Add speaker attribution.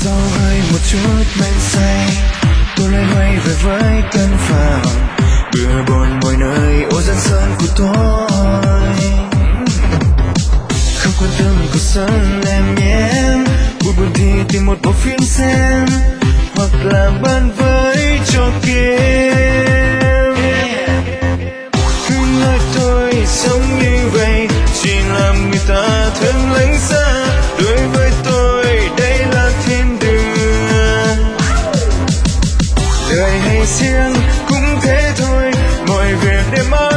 Speaker 1: Sau hơi một chút men say, tôi loay hoay về với căn phòng bừa bộn mọi nơi ô giang sơn của tôi. Không quan tâm cuộc sống em nhé, buồn buồn thì tìm một bộ phim xem, hoặc là bàn với trò game. Cứ nói tôi sống như vậy chỉ làm người ta thêm lánh xa, đối với tôi đây là thiên đường. Đời hay riêng cũng thế thôi, mọi việc đều mang